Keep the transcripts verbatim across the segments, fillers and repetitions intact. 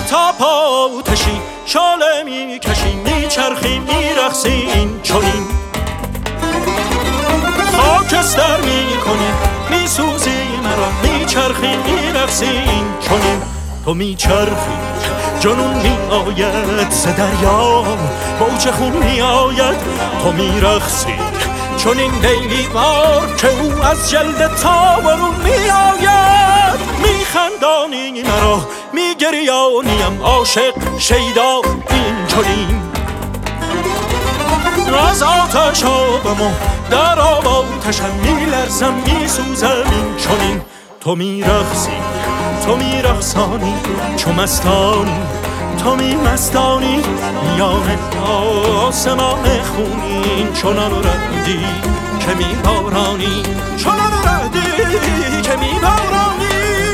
تا پا آتشی شاله می کشی میچرخی میرقصی این چنین خاکستر می کنی میسوزی مرا میچرخی میرقصی این چنین تو میچرخی جنون می آید ز دریا موج خون می آید تو میرقصی چون این لیلی وار که او از جلد تا برون می آید میخندانی مرا میگریانیم عاشق شیدا این چنین از آتش آبم در آب آتشم میلرزم میسوزم این چنین تو میرقصی تو میرقصانی چو مستانی تو می مستانی میان آسمان خونین چنان ردی که می بارانی چنان ردی که می بارانی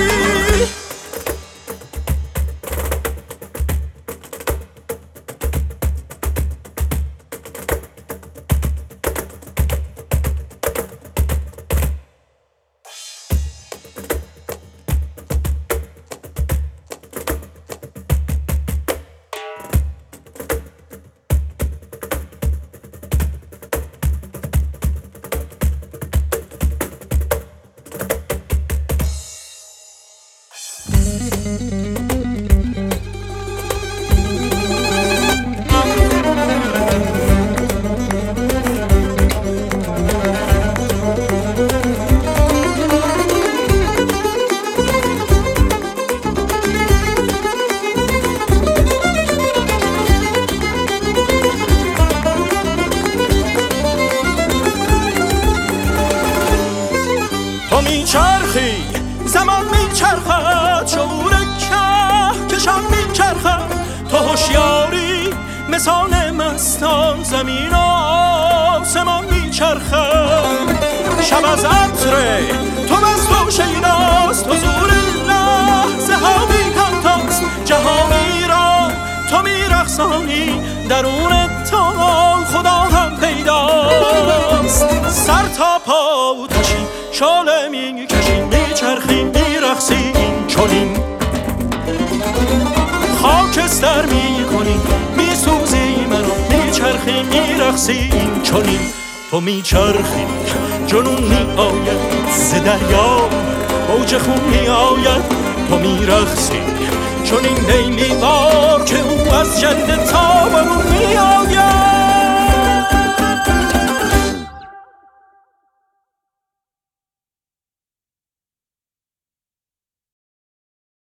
تو میچرخی زمان میچرخد شعور که کشان میچرخد تو هوشیاری مثال مستان زمین و آسمان میچرخد شب از عطر تو مست و شیداست حضور لحظه ها بی همتاست جهانی را تو میرقصانی درون تو خدا هم پیداست سر تا پا آتشی شاله میکشی میچرخی میرقصی این چنین خاکستر میکنی میسوزی مرا میچرخی میرقصی این چنین تو میچرخی جنون میآید ز دریا موج خون میآید تو میرقصی چون این لیلی وار که او از جلد تا برون میآید